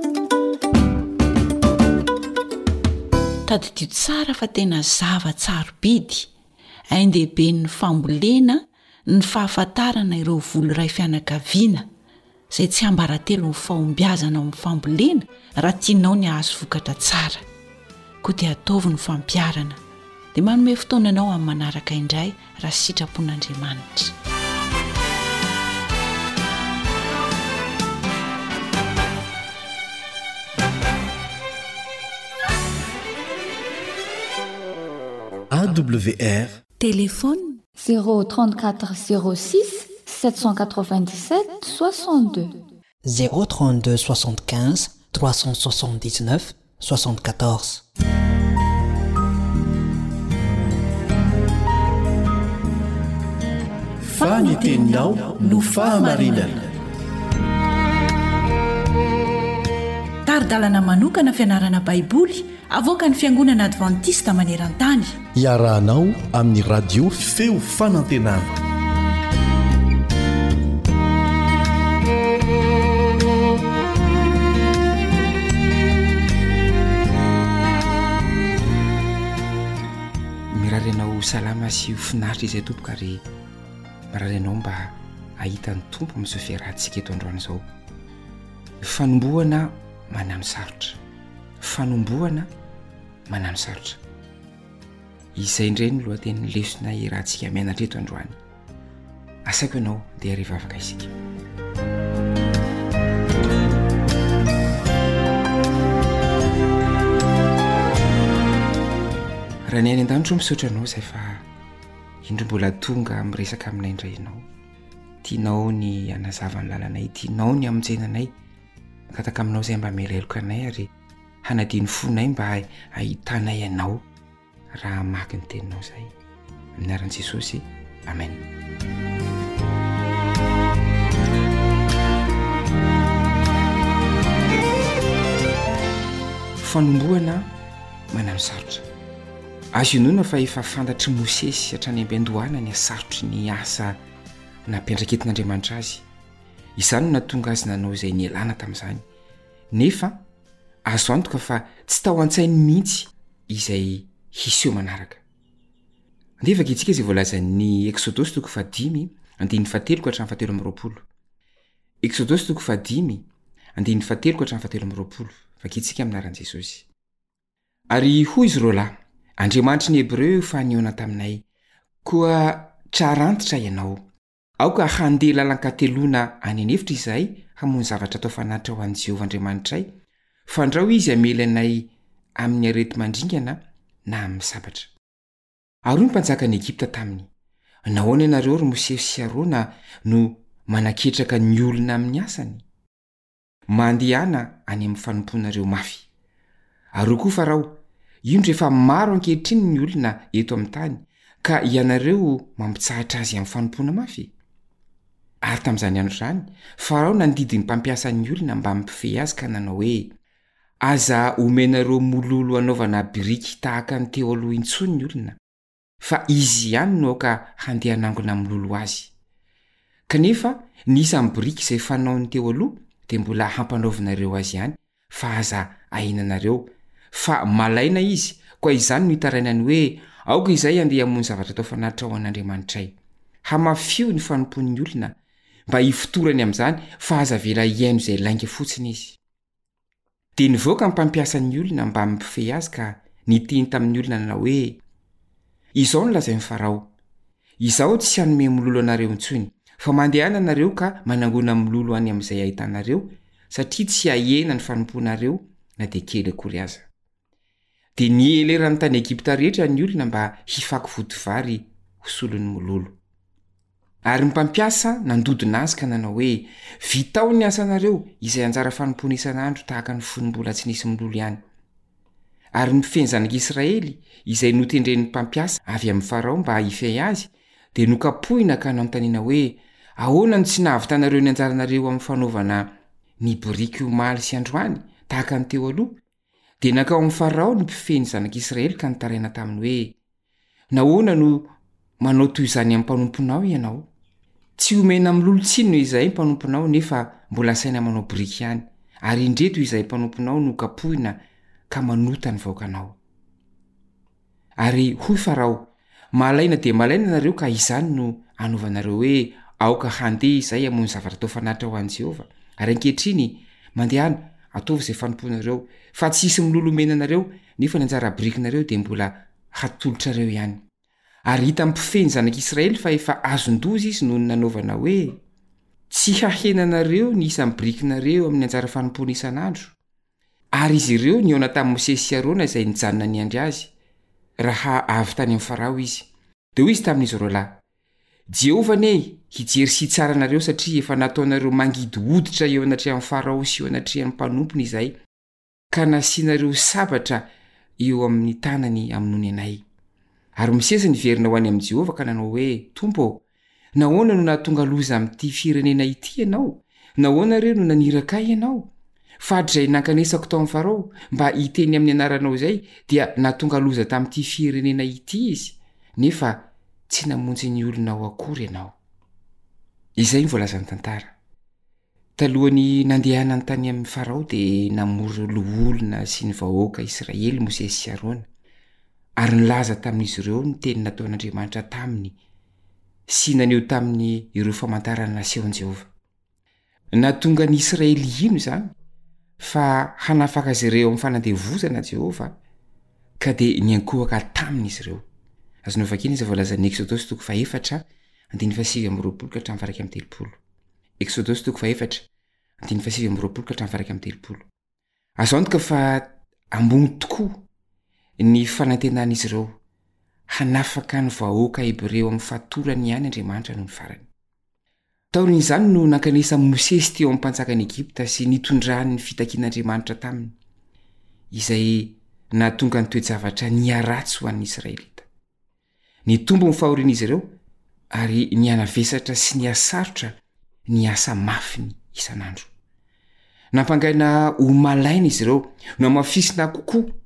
tadidio tsara fa tena zava-tsarobidy aindehibe ny fambolena ny fahafantarana ireo volo ray fianakaviana izay tsy ambaratelo ny fahombiazana amin'ny fambolena raha tianao ny ahazo vokatra tsara koa dia ataovy ny fampiarana dia manome fotoananao amin'ny manaraka indray raha sitrapon'Andriamanitra. AWR téléphone 034 06 797 62 032 75 379 74 faniteninao no fahamarinana taridalana manokana fianarana baiboly avoaka ny fiangonana adventista maneran-tany iarahanao amin'ny radio feo fanantenana mirarenao salama sy finaritra izay tompoka ary mirarenao mba ahitany tompo amin'izao fiarahantsika eto androany izao fanombohana manano sarotra fanombohana manano sarotra izay indray ny lohatenin'ny lesona irahantsika mianatra eto androany asaiko ianao dia rehefa afaka isika raha ny any an-danitro misaotra anao izay fa indro mbola tonga miresaka aminay indray ianao tianao ny anazava ny lalanay tianao ny amonjenanay matataka aminao izay mba mireloka anay ary hanadiny fonay mba ahitanay ianao raha maky ny teninao izay amin'ny aran'i Jesosy amen. Fanombohana manano sarotra azo inona fa efa fantatry mosesy hatrany ambi-andohana ny asarotry ny asa nampiandraketin'andriamanitra azy. Izany no natonga azy nanao izay nialana tamin'izany. Nefa azo antoka fa tsy tao an-tsainy mihitsy izay hiseho manaraka. Andefa antsika izay voalazan'ny Exodosy 5:17-20. Exodosy 5:17-20. Vakitsika aminaran'i Jesosy. Ary hoy izy reo lahy, Andriamanitry ny Hebreo fa niona taminay, koa trarantitra ianao. Aoka handeha lalan-kateloana any anefitra izahay hamono zavatra atao fanatitra ho an'i Jehovah Andriamanitray, fandrao izy amelanay amin'ny arety mandringana na amin'ny sabatra. Ary ny mpanjakany Egipta taminy, nahoana ianareo ry Mosesy sy Arona no manaketraka ny olona amin'ny asany? Mandehana any amin'ny fanomponareo mafy. Ary koa Farao, indro efa maro ankehitriny ny olona eto amin'ny tany, ka ianareo mampitsahatra azy amin'ny fanompona mafy. Ary tamin'izany andro izany, Farao nandidiny mpampiasa ny olona mba hampifehy azy ka nanao hoe, aza omenareo mololo anaovana biriky tahaka ny teo aloha intsony ny olona, fa izy ihany no ka handeha hanangona milolo azy. Kanefa nisy amin'ny biriky izay fanaony teo aloha dia mbola hampanaovinareo azy ihany, fa aza ahinanareo, fa malaina izy, koa izany no hitarainany hoe aoka izay andeha hamono zavatra atao fanatitra ho an'Andriamanitray, hamafio ny fanompon'ny olona mba hifotorany amin'izany, fa aza vela hiaino izay lainga fotsiny izy. Dia nivoaka ny mpampiasa ny olona mba hampifehy azy ka niteny tamin'ny olona nanao hoe, izao no lazain'ny Farao, izaho tsy hanome mololo anareo intsony, fa mandehana anareo ka manangona mololo any amin'izay ahitanareo, satria tsy hahena ny fanomponareo na dia kely akory aza. Dia nieleran'ny tany Egipta rehetra ny olona mba hifaky vodivary hosolon'ny mololo. Ary ny mpampiasa nandodona azy ka nanao hoe, vitao ny asanareo izay anjara fanompona isan'andro tahaka ny fonom-bola tsy nisy mololo ihany. Ary ny feny zanak'Israely izay notendren'ny mpampiasa avy amin'ny Farao mba hifehy azy, dia nokapohina ka nanontaniana hoe, ahoana no tsy nahavitanareo ny anjaranareo amin'ny fanaovana ny biriky omaly sy androany tahaka ny teo aloha? Dia nakao amin'ny Farao ny mpifehy ny zanak'Israely ka nitaraina taminy hoe, nahoana no manao toy izany amin'ny mpanomponao ianao? Tsy omena milolo tsiny noho izay mpanomponao nefa mbola saina manao biriky ihany, ary indreto izay mpanomponao no kapohina ka manota ny vaokanao. Ary hoy Farao, malaina dia malaina nareo ka izany no anaovanareo hoe aoka handeha izay hamono zavatra atao fanatitra ho an'i Jehovah. Ary ankehitriny mandehana ataovy izay fanomponareo, fa tsisy milolo omena nareo, nefa ny anjara birikinareo dia mbola hatolotrareo ihany. Ary hita mpifehy ny zanak'Israely fa efa azon-doza izy noho ny nanaovana hoe, tsy hahenanareo ny isan'ny birikinareo amin'ny anjara fanompona isan'andro. Ary izy ireo niona tamin'ny Mosesy sy Arona izay nijanona niandry azy, raha avy tany amin'ny Farao izy. Dia hoy izy tamin'izy ireo lahy, Jehovah ne hijery sy tsara anareo satria efa nataonareo mangidy hoditra eo anatrehan'ny Farao sy eo anatrehan'ny mpanompony izay, ka nasianareo sabatra eo amin'ny tanany aminony anay. Ary Mosesy niverina ho any amin'i Jehovah ka nanao hoe, Tompo, nahoana no nahatonga loza amin'ity firenena ity ianao? Nahoana re no naniraka ianao? Fadry izay nankanesako tao amin'ny Farao mba hiteny amin'ny anaranao izay dia nahatonga loza tamin'ity firenena ity izy, nefa tsy namonjy ny olona ao akory ianao. Izay ny voalazan'ny tantara. Talohany nandehana ny tany amin'ny Farao dia namory olona sy ny vahoaka Israely Mosesy sy Arona. Ary nilaza tamin'izy ireo ny teny nataon'Andriamanitra taminy sy naneho tamin'ny ireo famantarana nasehon'i Jehovah. Nahatonga ny Israely ino izany? Fa hanafaka azy ireo amin'ny fanandevozana Jehovah, ka dia niankohaka tamin'izy ireo. Azonao vakiana izay voalazan'ny Exodosy 4:7-20. Exodosy 4:7-20. Azo antoka fa ambony tokoa ny fanantenan'izy ireo, hanafaka ny vahoaka Hebreo amin'ny fatorany ihany Andriamanitra no ny farany. Taorin'izany no nankanesa Mosesy teo amin'ny mpanjakany Egipta sy nitondrany ny fitakian'Andriamanitra taminy, izay nahatonga ny toe-javatra niaratsy ho an'ny Israelita. Nitombo ny fahorian'izy ireo ary nianavesatra sy niasarotra ny asa mafiny isan'andro. Nampangaina ho malaina izy ireo no hamafisina kokoa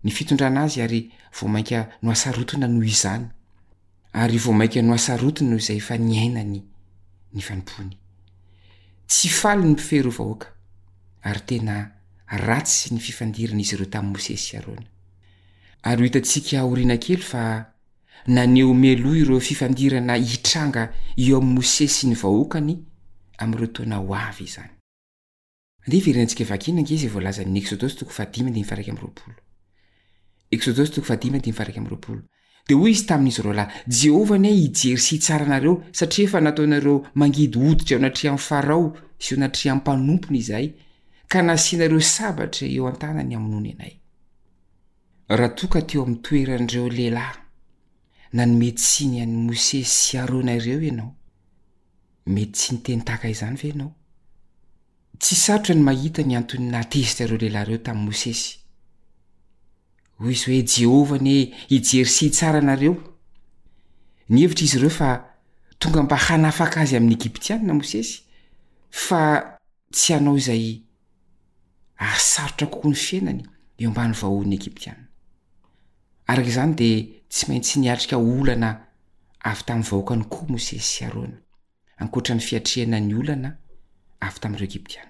ny fitondrana azy ary voamainka no asarotona noho izany ary voamainka no asarotona noho izay efa niainany ny fanompony tsy faly ny mpifero vahoaka ary tena ratsy ny fifandirana izy ireo tamin'ny Mosesy sy Arona ary ho hitantsika oriana kely fa naneo meloa ireo fifandirana hitranga eo amin'ny Mosesy sy ny vahoakany amin'ireo taona ho avy izany. Andeha verenantsika vakina angizy voalazan'ny Exodosy 5:1-20. Exodosy 5:1-20. Dia hoy izy tamin'izy ireo lahy, Jehovah ne hijery sy hitsara anareo satria efa nataonareo mangidy hoditra eo anatria amin'ny Farao sy eo anatria amin'ny mpanompony izay ka nasianareo sabatra eo an-tanany amin'ony anay. Raha toka teo amin'ny toeran'ireo lehilahy na ny mety sy ny an'ny Mosesy sy Arona ireo ianao, mety tsy niteny tahaka izany ve ianao? Tsy sarotra ny mahita ny antony natezitra ireo lehilahy ireo tamin'ny Mosesy. Hoy izy hoe Jehovah ne hijery sy hitsara anareo. Ny hevitra izy ireo fa tonga mba hanafaka azy amin'ny Egyptianina Mosesy fa tsy hanao izay asarotra kokoa ny fiainany eo ambany vahoan'ny Egyptianina. Araka izany dia tsy maintsy niatrika olana avy tamin'ny vahoakany koa Mosesy sy Arona ankoatra ny fiatriana ny olana avy tamin'ireo Egyptianina.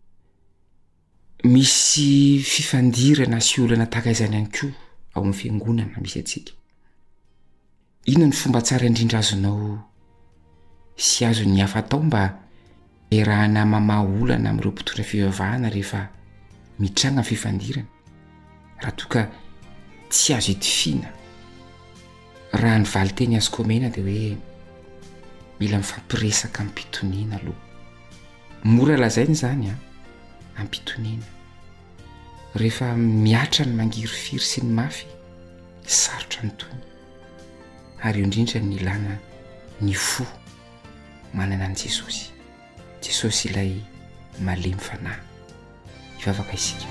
Misy fifandirana sy olana tahaka izany ihany koa ao amin'ny fiangonana misy atsika. Inona ny fomba tsara indrindra azonao sy azon'ny hafa tao mba erahana mamaha olana amin'ireo mpitondra fivavahana rehefa mitranga fifandirana raha toka tsy azo itifina? Raha ny valiteny azoko omena dia hoe mila mifampiresaka ampitoniana aloha. Mora lazaina izany ampitoniana. Rehefa miatra ny mangirofiry sy ny mafy, sarotra ny tony. Ary eo indrindra ny ilana ny fo manana an' Jesosy. Jesosy ilay malemy fanahy. Hivavaka isika.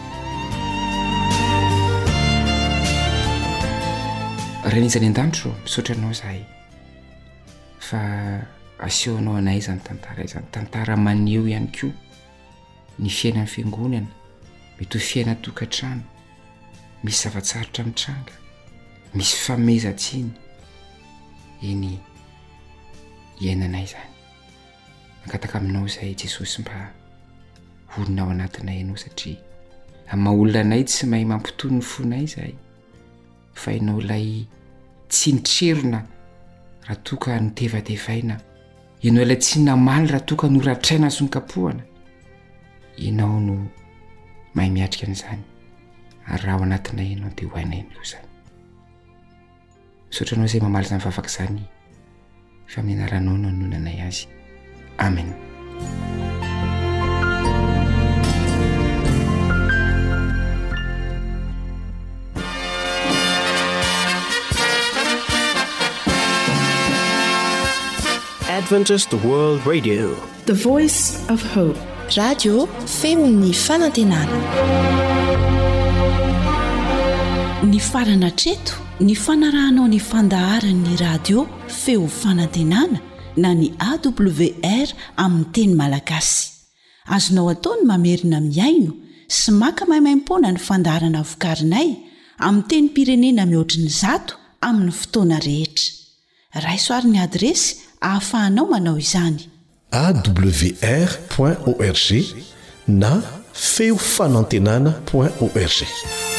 Renizany an-danitro, misaotra anao zahay fa asehonao anay izany tantara izany. Tantara maneho ihany koa ny fiainan'ny fiangonana, mety ho fiaina tokantrano, misy zavatsarotra mitranga, misy famezatsiny. Eny iainanay izany. Mankataka aminao zahay Jesosy mba olona ao anatinay ianao satria amin'ny olona anay tsy mahay mampitony ny fonay zahay fa ianao ilay tsy nitrerona raha toka nitevatevaina, ianao ilay tsy namaly raha toka noratraina sy nokapohana. Ianao no mahay miatrika an'izany ary raha ao anatinay ianao dia ho hainay ny lozany. Misaotra anao izay mamaly izany vavaka izany fa amin'ny anaranao no hanonanay azy. Amen. Adventist World Radio, the voice of hope. Radio Femon'ny Fanantenana. Ny farana treto, ny fanarahanao ny fandaharan'ny radio Feo Fanantenana na ny AWR amin'ny teny malagasy. Azonao ataony mamerina miaino sy maka maimaim-poana ny fandaharana vokarinay amin'ny teny pirenena mihoatriny 100 amin'ny fotoana rehetra. Raisoaryn'ny adresy ahafahanao manao izany. awr.org na feofanantenana.org.